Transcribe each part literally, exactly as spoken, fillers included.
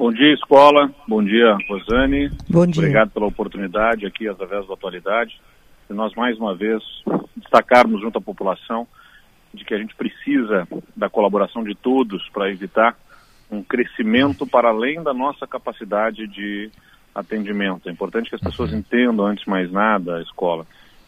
Bom dia, escola. Bom dia, Rosane. Bom dia. Obrigado pela oportunidade aqui, através da atualidade, de nós, mais uma vez, destacarmos junto à população de que a gente precisa da colaboração de todos para evitar um crescimento para além da nossa capacidade de atendimento. É importante que as pessoas entendam, antes de mais nada, a escola,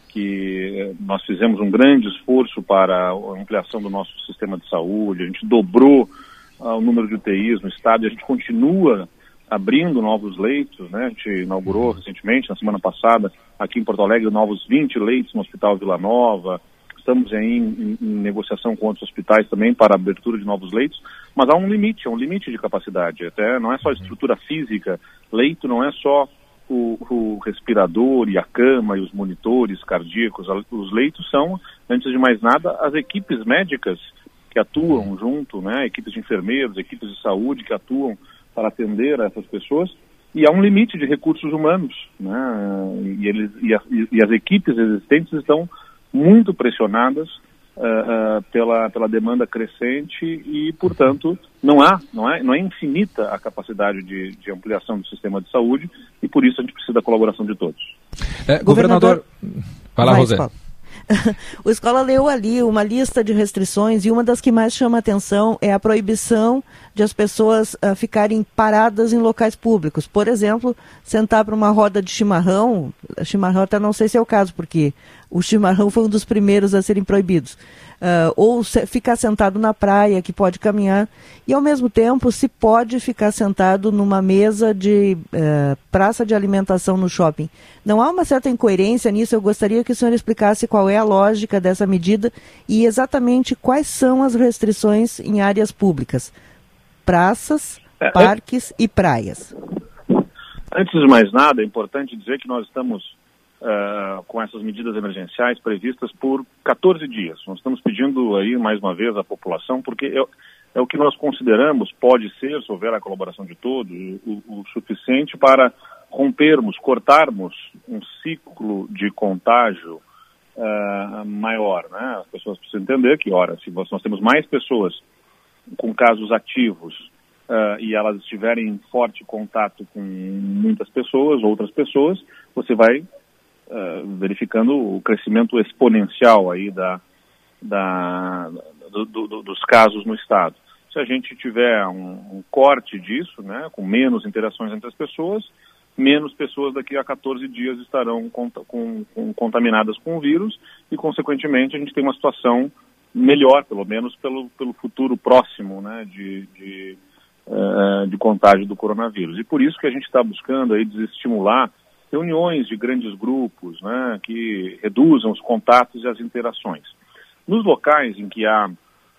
que nós fizemos um grande esforço para a ampliação do nosso sistema de saúde, a gente dobrou uh, o número de U T Is no estado e a gente continua abrindo novos leitos, né? A gente inaugurou recentemente, na semana passada, aqui em Porto Alegre, novos vinte leitos no Hospital Vila Nova. Estamos aí em, em, em negociação com outros hospitais também para a abertura de novos leitos, mas há um limite, há um limite de capacidade. Até não é só a estrutura física, leito não é só o, o respirador e a cama e os monitores cardíacos. Os leitos são, antes de mais nada, as equipes médicas que atuam junto, né? Equipes de enfermeiros, equipes de saúde que atuam para atender a essas pessoas. E há um limite de recursos humanos, né? E, eles, e, as, e as equipes existentes estão muito pressionadas uh, uh, pela, pela demanda crescente e, portanto, não há, não é, não é infinita a capacidade de, de ampliação do sistema de saúde e, por isso, a gente precisa da colaboração de todos. É, governador... governador... Vai lá, Rosé. O Escola leu ali uma lista de restrições e uma das que mais chama a atenção é a proibição de as pessoas uh, ficarem paradas em locais públicos. Por exemplo, sentar para uma roda de chimarrão, chimarrão até não sei se é o caso, porque o chimarrão foi um dos primeiros a serem proibidos. Uh, ou se, ficar sentado na praia, que pode caminhar, e ao mesmo tempo se pode ficar sentado numa mesa de uh, praça de alimentação no shopping. Não há uma certa incoerência nisso? Eu gostaria que o senhor explicasse qual é a lógica dessa medida e exatamente quais são as restrições em áreas públicas, praças, é, parques é... e praias. Antes de mais nada, é importante dizer que nós estamos Uh, com essas medidas emergenciais previstas por quatorze dias. Nós estamos pedindo aí, mais uma vez, à população, porque é, é o que nós consideramos, pode ser, se houver a colaboração de todos, o, o suficiente para rompermos, cortarmos um ciclo de contágio uh, maior, né? As pessoas precisam entender que, ora, se nós temos mais pessoas com casos ativos uh, e elas estiverem em forte contato com muitas pessoas, outras pessoas, você vai Uh, verificando o crescimento exponencial aí da, da, do, do, dos casos no estado. Se a gente tiver um, um corte disso, né, com menos interações entre as pessoas, menos pessoas daqui a quatorze dias estarão com, com, com, contaminadas com o vírus e, consequentemente, a gente tem uma situação melhor, pelo menos pelo, pelo futuro próximo, né, de, de, uh, de contágio do coronavírus. E por isso que a gente está buscando aí desestimular reuniões de grandes grupos, né, que reduzam os contatos e as interações. Nos locais em que há, uh,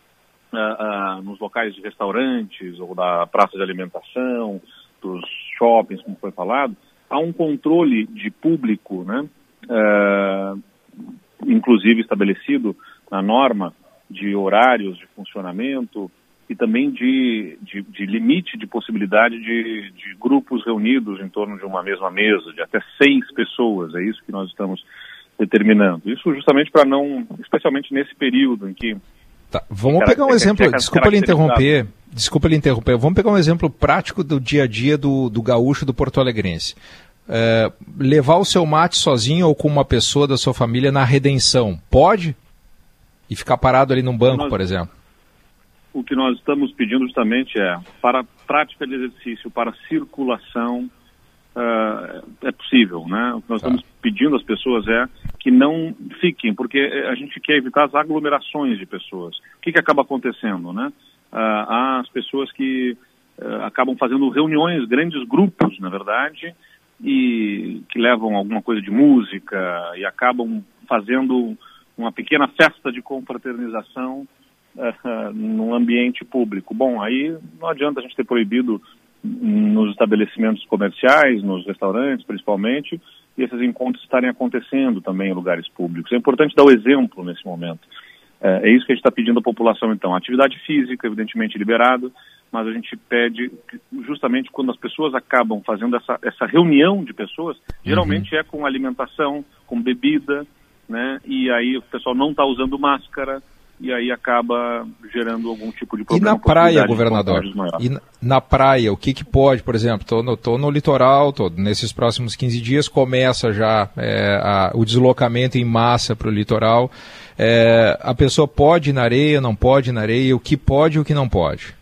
uh, nos locais de restaurantes ou da praça de alimentação, dos shoppings, como foi falado, há um controle de público, né, uh, inclusive estabelecido na norma de horários de funcionamento e também de, de, de limite de possibilidade de, de grupos reunidos em torno de uma mesma mesa, de até seis pessoas, é isso que nós estamos determinando. Isso justamente para não, especialmente nesse período em que... Tá, vamos pegar um exemplo, desculpa lhe interromper, desculpa lhe interromper, vamos pegar um exemplo prático do dia a dia do, do gaúcho do Porto Alegrense. É, levar o seu mate sozinho ou com uma pessoa da sua família na Redenção, pode? E ficar parado ali num banco, nós... por exemplo? O que nós estamos pedindo justamente é, para prática de exercício, para circulação, uh, é possível, né? O que nós tá. estamos pedindo às pessoas é que não fiquem, porque a gente quer evitar as aglomerações de pessoas. O que, que acaba acontecendo, né? Uh, há as pessoas que uh, acabam fazendo reuniões, grandes grupos, na verdade, e que levam alguma coisa de música e acabam fazendo uma pequena festa de confraternização Uh, num ambiente público. Bom, aí não adianta a gente ter proibido nos estabelecimentos comerciais, nos restaurantes principalmente, e esses encontros estarem acontecendo também em lugares públicos. É importante dar o exemplo nesse momento. Uh, é isso que a gente está pedindo à população, então. A atividade física, evidentemente, liberada, mas a gente pede que, justamente quando as pessoas acabam fazendo essa, essa reunião de pessoas, geralmente uhum. é com alimentação, com bebida, né? E aí o pessoal não está usando máscara, e aí acaba gerando algum tipo de problema. E na praia, governador? E na, na praia, o que, que pode, por exemplo, estou no, tô no litoral, tô, nesses próximos quinze dias começa já é, a, o deslocamento em massa para o litoral. É, a pessoa pode ir na areia, não pode ir na areia, o que pode e o que não pode?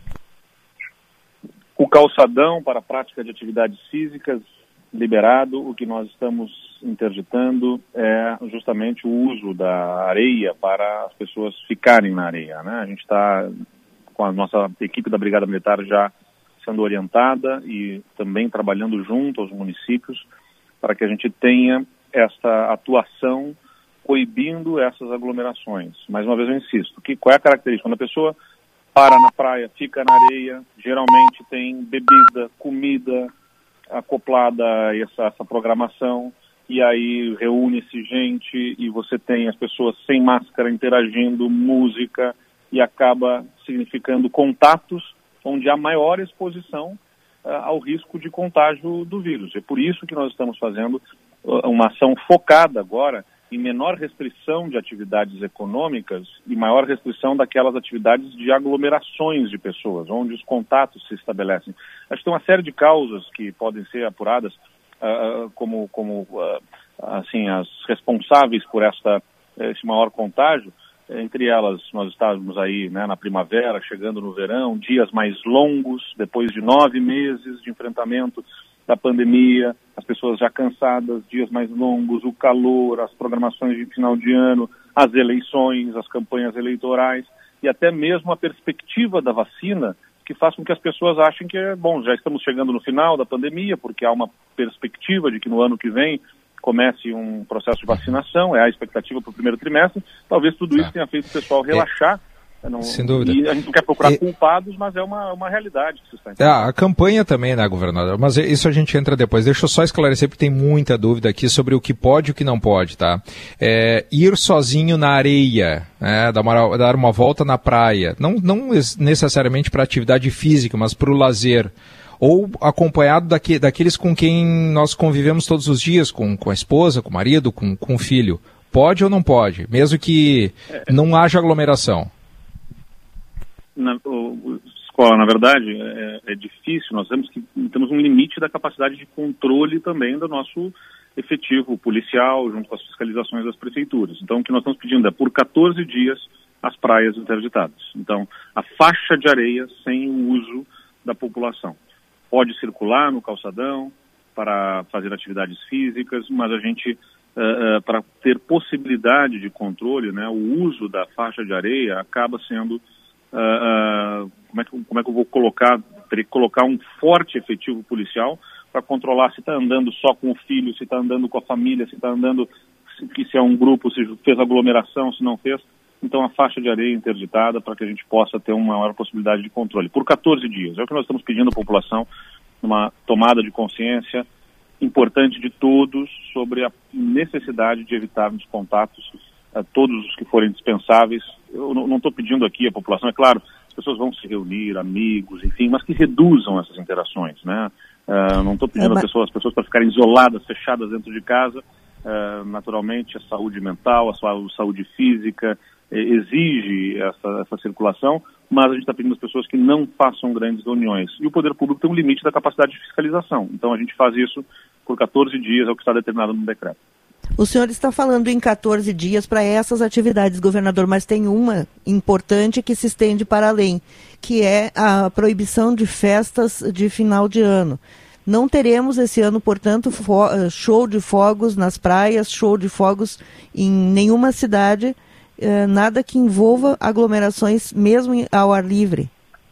O calçadão para a prática de atividades físicas liberado. O que nós estamos interditando é justamente o uso da areia para as pessoas ficarem na areia, né? A gente está com a nossa equipe da Brigada Militar já sendo orientada e também trabalhando junto aos municípios para que a gente tenha essa atuação coibindo essas aglomerações. Mais uma vez eu insisto, que, qual é a característica? Quando a pessoa para na praia, fica na areia, geralmente tem bebida, comida acoplada a essa, essa programação, e aí reúne-se gente e você tem as pessoas sem máscara interagindo, música, e acaba significando contatos onde há maior exposição uh, ao risco de contágio do vírus. É por isso que nós estamos fazendo uh, uma ação focada agora em menor restrição de atividades econômicas e maior restrição daquelas atividades de aglomerações de pessoas, onde os contatos se estabelecem. Acho que tem uma série de causas que podem ser apuradas uh, como, como uh, assim, as responsáveis por esta, esse maior contágio. Entre elas, nós estávamos aí, né, na primavera, chegando no verão, dias mais longos, depois de nove meses de enfrentamento da pandemia, as pessoas já cansadas, dias mais longos, o calor, as programações de final de ano, as eleições, as campanhas eleitorais e até mesmo a perspectiva da vacina, que faz com que as pessoas achem que, é bom, já estamos chegando no final da pandemia, porque há uma perspectiva de que no ano que vem comece um processo de vacinação, é a expectativa para o primeiro trimestre. Talvez tudo isso tenha feito o pessoal relaxar. Não, Sem dúvida. E a gente não quer procurar e... culpados, mas é uma, uma realidade que se está entendendo. É, a campanha também, né, governador? Mas isso a gente entra depois. Deixa eu só esclarecer, porque tem muita dúvida aqui sobre o que pode e o que não pode, tá? É, ir sozinho na areia, né, dar, uma, dar uma volta na praia, não, não necessariamente para atividade física, mas para o lazer, ou acompanhado daqui, daqueles com quem nós convivemos todos os dias, com, com a esposa, com o marido, com, com o filho. Pode ou não pode? Mesmo que é. não haja aglomeração. Na, o, escola, na verdade, é, é difícil. Nós temos, que, temos um limite da capacidade de controle também do nosso efetivo policial, junto com as fiscalizações das prefeituras. Então, o que nós estamos pedindo é, por quatorze dias, as praias interditadas. Então, a faixa de areia sem o uso da população. Pode circular no calçadão para fazer atividades físicas, mas a gente, uh, uh, para ter possibilidade de controle, né, o uso da faixa de areia acaba sendo... Uh, uh, como, é que, como é que eu vou colocar, teria que colocar um forte efetivo policial para controlar se está andando só com o filho, se está andando com a família, se está andando, se, se é um grupo, se fez aglomeração, se não fez. Então a faixa de areia interditada para que a gente possa ter uma maior possibilidade de controle. Por quatorze dias, é o que nós estamos pedindo à população, uma tomada de consciência importante de todos sobre a necessidade de evitarmos contatos, uh, todos os que forem dispensáveis. Eu não estou pedindo aqui à população, é claro, as pessoas vão se reunir, amigos, enfim, mas que reduzam essas interações, né? Uh, não estou pedindo é, mas... às pessoas, as pessoas para ficarem isoladas, fechadas dentro de casa. Uh, naturalmente, a saúde mental, a saúde física eh, exige essa, essa circulação, mas a gente está pedindo às pessoas que não façam grandes reuniões. E o poder público tem um limite da capacidade de fiscalização. Então, a gente faz isso por quatorze dias, é o que está determinado no decreto. O senhor está falando em quatorze dias para essas atividades, governador, mas tem uma importante que se estende para além, que é a proibição de festas de final de ano. Não teremos esse ano, portanto, show de fogos nas praias, show de fogos em nenhuma cidade, eh, nada que envolva aglomerações mesmo ao ar livre.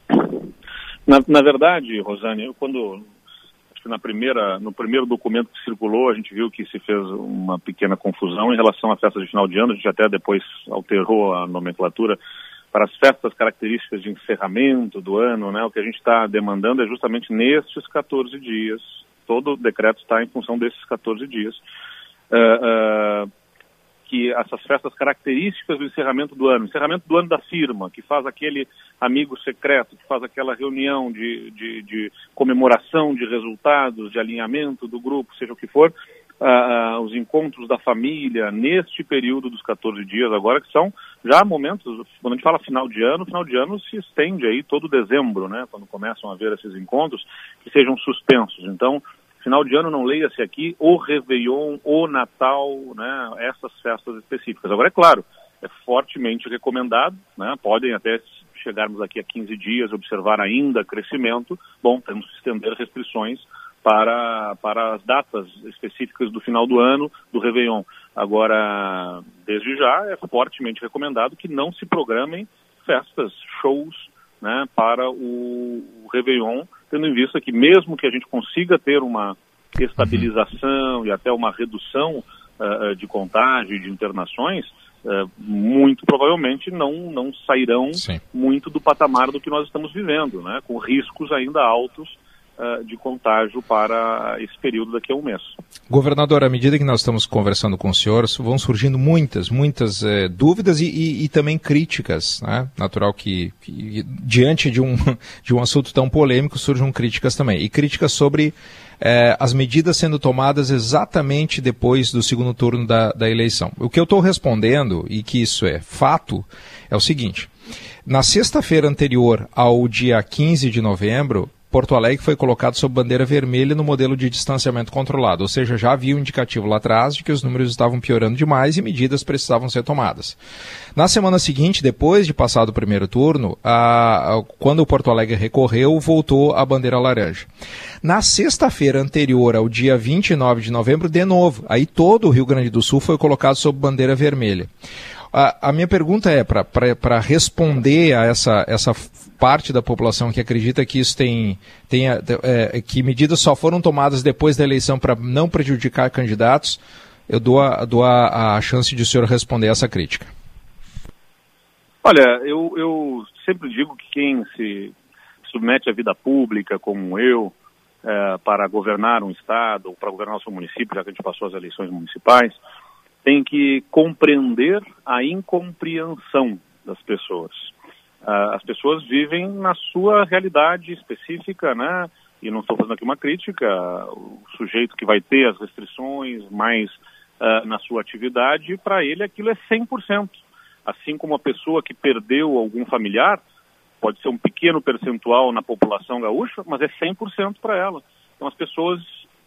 Na, na verdade, Rosane, eu quando... Na primeira, no primeiro documento que circulou, a gente viu que se fez uma pequena confusão em relação à festa de final de ano. A gente até depois alterou a nomenclatura para as festas características de encerramento do ano, né? O que a gente está demandando é justamente nestes quatorze dias, todo o decreto está em função desses quatorze dias, uh, uh, que essas festas características do encerramento do ano, encerramento do ano da firma, que faz aquele amigo secreto, que faz aquela reunião de, de, de comemoração de resultados, de alinhamento do grupo, seja o que for, uh, uh, os encontros da família neste período dos catorze dias agora, que são já momentos, quando a gente fala final de ano, final de ano se estende aí todo dezembro, né, quando começam a haver esses encontros, que sejam suspensos. Então, final de ano não leia-se aqui o Réveillon, o Natal, né, essas festas específicas. Agora, é claro, é fortemente recomendado, né, podem até chegarmos aqui a quinze dias, observar ainda crescimento, bom, temos que estender restrições para, para as datas específicas do final do ano, do Réveillon. Agora, desde já, é fortemente recomendado que não se programem festas, shows, né, para o Réveillon, tendo em vista que mesmo que a gente consiga ter uma estabilização e até uma redução uh, de contágio e de internações, uh, muito provavelmente não, não sairão Sim. muito do patamar do que nós estamos vivendo, né, com riscos ainda altos uh, de contágio para esse período daqui a um mês. Governador, à medida que nós estamos conversando com o senhor, vão surgindo muitas, muitas eh, dúvidas e, e, e também críticas, né? Natural que, que diante de um, de um assunto tão polêmico surjam críticas também. E críticas sobre eh, as medidas sendo tomadas exatamente depois do segundo turno da, da eleição. O que eu estou respondendo, e que isso é fato, é o seguinte: na sexta-feira anterior ao dia quinze de novembro, Porto Alegre foi colocado sob bandeira vermelha no modelo de distanciamento controlado, ou seja, já havia um indicativo lá atrás de que os números estavam piorando demais e medidas precisavam ser tomadas. Na semana seguinte, depois de passar do primeiro turno, a, a, quando o Porto Alegre recorreu, voltou a bandeira laranja. Na sexta-feira anterior ao dia vinte e nove de novembro, de novo, aí todo o Rio Grande do Sul foi colocado sob bandeira vermelha. A, a minha pergunta é, para responder a essa, essa parte da população que acredita que isso tem, tem é, que medidas só foram tomadas depois da eleição para não prejudicar candidatos, eu dou, a, dou a, a chance de o senhor responder essa crítica. Olha, eu, eu sempre digo que quem se submete à vida pública, como eu, é, para governar um estado, ou para governar o seu município, já que a gente passou as eleições municipais, tem que compreender a incompreensão das pessoas. Uh, as pessoas vivem na sua realidade específica, né? E não estou fazendo aqui uma crítica, o sujeito que vai ter as restrições mais uh, na sua atividade, para ele aquilo é cem por cento. Assim como a pessoa que perdeu algum familiar, pode ser um pequeno percentual na população gaúcha, mas é cem por cento para ela. Então as pessoas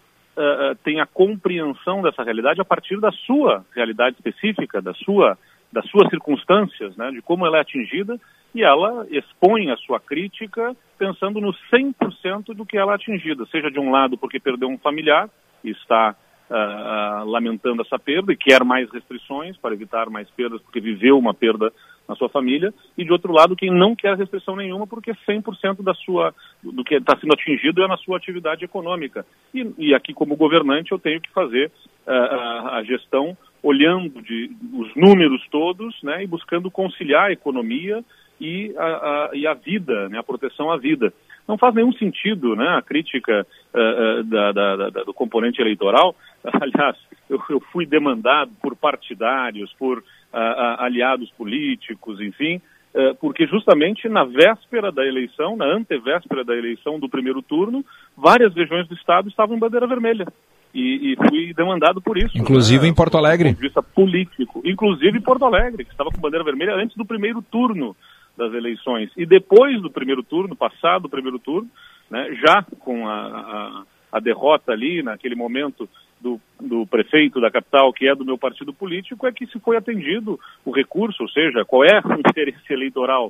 uh, têm a compreensão dessa realidade a partir da sua realidade específica, da sua, das suas circunstâncias, né? De como ela é atingida, e ela expõe a sua crítica pensando no cem por cento do que ela é atingida, seja de um lado porque perdeu um familiar e está uh, uh, lamentando essa perda e quer mais restrições para evitar mais perdas porque viveu uma perda na sua família, e de outro lado quem não quer restrição nenhuma porque cem por cento da sua, do que está sendo atingido é na sua atividade econômica. E, e aqui como governante eu tenho que fazer uh, a, a gestão olhando de, os números todos, né, e buscando conciliar a economia E a, a, e a vida, né, a proteção à vida. Não faz nenhum sentido, né, a crítica uh, uh, da, da, da, do componente eleitoral. Aliás, eu, eu fui demandado por partidários, por uh, uh, aliados políticos, enfim, uh, porque justamente na véspera da eleição, na antevéspera da eleição do primeiro turno, várias regiões do estado estavam em bandeira vermelha. E, e fui demandado por isso. Inclusive, né, em Porto Alegre. Do ponto de vista político. Inclusive em Porto Alegre, que estava com bandeira vermelha antes do primeiro turno das eleições. E depois do primeiro turno, passado o primeiro turno, né, já com a, a, a derrota ali, naquele momento, do, do prefeito da capital, que é do meu partido político, é que se foi atendido o recurso, ou seja, qual é o interesse eleitoral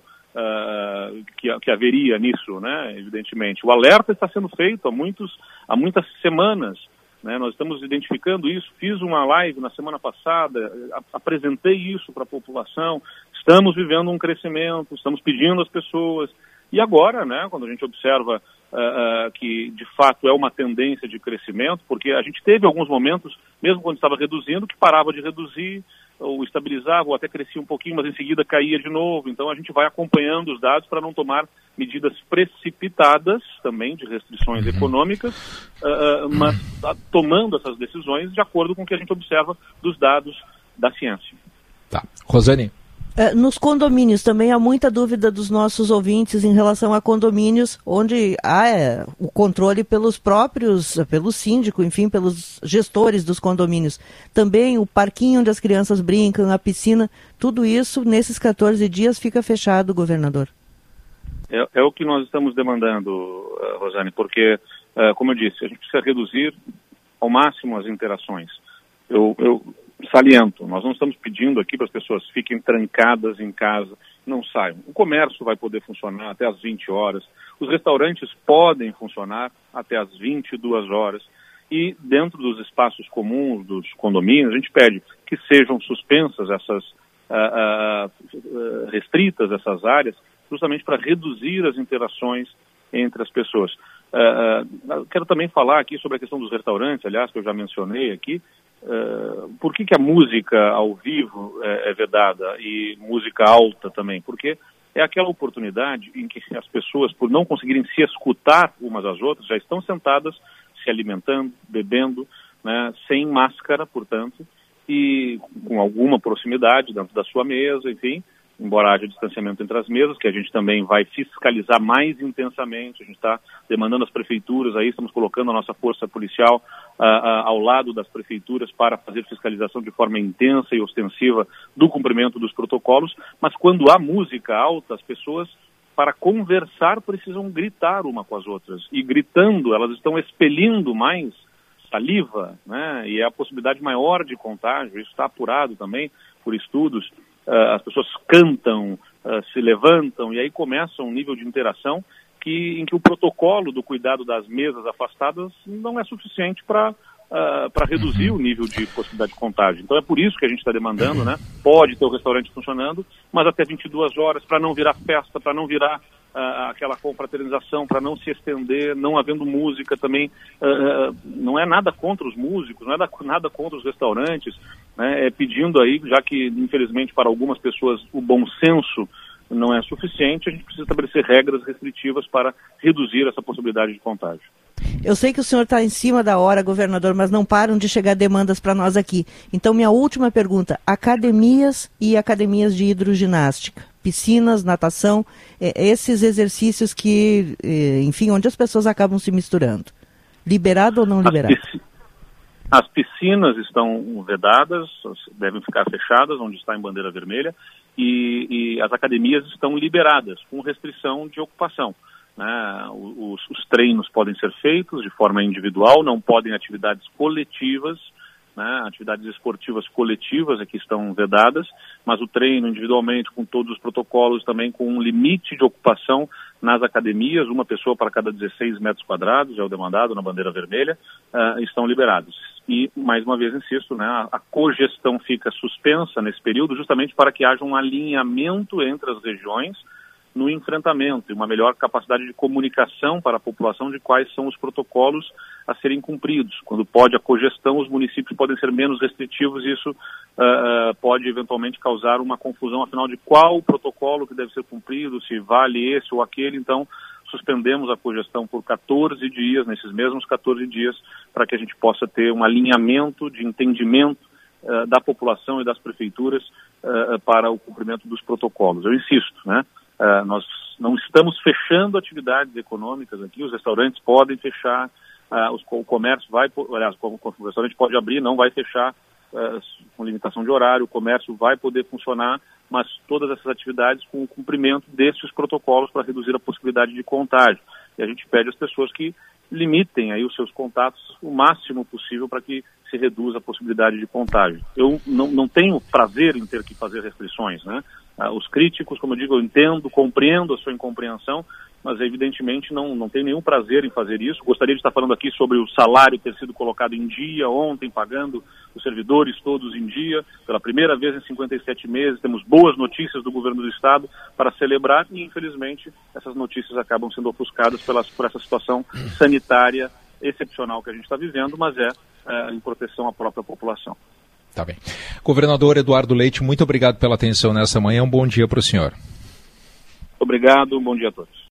uh, que, que haveria nisso, né, evidentemente. O alerta está sendo feito há, muitos, há muitas semanas. Né, nós estamos identificando isso, fiz uma live na semana passada, apresentei isso para a população, estamos vivendo um crescimento, estamos pedindo às pessoas, e agora, né, quando a gente observa uh, uh, que de fato é uma tendência de crescimento, porque a gente teve alguns momentos, mesmo quando estava reduzindo, que parava de reduzir, ou estabilizava, ou até crescia um pouquinho, mas em seguida caía de novo. Então a gente vai acompanhando os dados para não tomar medidas precipitadas também de restrições uhum. econômicas, uh, mas uh, tomando essas decisões de acordo com o que a gente observa dos dados da ciência. Tá. Rosane? Nos condomínios também há muita dúvida dos nossos ouvintes em relação a condomínios onde há é, o controle pelos próprios, pelo síndico, enfim, pelos gestores dos condomínios. Também o parquinho onde as crianças brincam, a piscina, tudo isso nesses quatorze dias fica fechado, governador. É, é o que nós estamos demandando, uh, Rosane, porque, uh, como eu disse, a gente precisa reduzir ao máximo as interações. Eu... eu saliento, nós não estamos pedindo aqui para as pessoas fiquem trancadas em casa, não saiam. O comércio vai poder funcionar até às vinte horas, os restaurantes podem funcionar até às vinte e duas horas e dentro dos espaços comuns dos condomínios a gente pede que sejam suspensas essas, uh, uh, restritas essas áreas, justamente para reduzir as interações entre as pessoas. Uh, uh, quero também falar aqui sobre a questão dos restaurantes, aliás, que eu já mencionei aqui. Uh, por que que a música ao vivo é, é vedada e música alta também? Porque é aquela oportunidade em que as pessoas, por não conseguirem se escutar umas às outras, já estão sentadas, se alimentando, bebendo, né, sem máscara, portanto, e com alguma proximidade dentro da sua mesa, enfim, embora haja distanciamento entre as mesas, que a gente também vai fiscalizar mais intensamente, a gente está demandando às prefeituras, aí estamos colocando a nossa força policial uh, uh, ao lado das prefeituras para fazer fiscalização de forma intensa e ostensiva do cumprimento dos protocolos, mas quando há música alta, as pessoas, para conversar, precisam gritar uma com as outras, e gritando, elas estão expelindo mais saliva, né, e é a possibilidade maior de contágio, isso está apurado também por estudos. Uh, as pessoas cantam, uh, se levantam e aí começa um nível de interação que, em que o protocolo do cuidado das mesas afastadas não é suficiente para uh, para reduzir o nível de possibilidade de contágio. Então é por isso que a gente está demandando, né? Pode ter o restaurante funcionando, mas até vinte e duas horas, para não virar festa, para não virar uh, aquela confraternização, para não se estender, não havendo música também. Uh, não é nada contra os músicos, não é nada contra os restaurantes, né, é pedindo aí, já que infelizmente para algumas pessoas o bom senso não é suficiente, a gente precisa estabelecer regras restritivas para reduzir essa possibilidade de contágio. Eu sei que o senhor está em cima da hora, governador, mas não param de chegar demandas para nós aqui. Então, minha última pergunta, academias e academias de hidroginástica, piscinas, natação, esses exercícios que, enfim, onde as pessoas acabam se misturando. Liberado ou não liberado? As piscinas estão vedadas, devem ficar fechadas, onde está em bandeira vermelha, e, e as academias estão liberadas, com restrição de ocupação. Né? Os, os treinos podem ser feitos de forma individual, não podem atividades coletivas, né? Atividades esportivas coletivas aqui estão vedadas, mas o treino individualmente, com todos os protocolos, também com um limite de ocupação nas academias, uma pessoa para cada dezesseis metros quadrados, é o demandado na bandeira vermelha, uh, estão liberados. E, mais uma vez, insisto, né, a, a cogestão fica suspensa nesse período justamente para que haja um alinhamento entre as regiões no enfrentamento e uma melhor capacidade de comunicação para a população de quais são os protocolos a serem cumpridos. Quando pode a cogestão, os municípios podem ser menos restritivos e isso uh, pode eventualmente causar uma confusão, afinal, de qual o protocolo que deve ser cumprido, se vale esse ou aquele. Então, suspendemos a cogestão por quatorze dias, nesses mesmos quatorze dias, para que a gente possa ter um alinhamento de entendimento uh, da população e das prefeituras uh, para o cumprimento dos protocolos. Eu insisto, né? Uh, nós não estamos fechando atividades econômicas aqui, os restaurantes podem fechar, uh, os, o comércio vai, aliás, o, o restaurante pode abrir, não vai fechar uh, com limitação de horário, o comércio vai poder funcionar, mas todas essas atividades com o cumprimento desses protocolos para reduzir a possibilidade de contágio. E a gente pede às pessoas que limitem aí os seus contatos o máximo possível para que se reduza a possibilidade de contágio. Eu não, não tenho prazer em ter que fazer restrições, né? Ah, os críticos, como eu digo, eu entendo, compreendo a sua incompreensão, mas evidentemente não, não tenho nenhum prazer em fazer isso. Gostaria de estar falando aqui sobre o salário ter sido colocado em dia ontem, pagando os servidores todos em dia. Pela primeira vez em cinquenta e sete meses, temos boas notícias do governo do Estado para celebrar e, infelizmente, essas notícias acabam sendo ofuscadas pelas, por essa situação sanitária excepcional que a gente está vivendo, mas é, é em proteção à própria população. Tá bem. Governador Eduardo Leite, muito obrigado pela atenção nessa manhã. Um bom dia para o senhor. Obrigado, um bom dia a todos.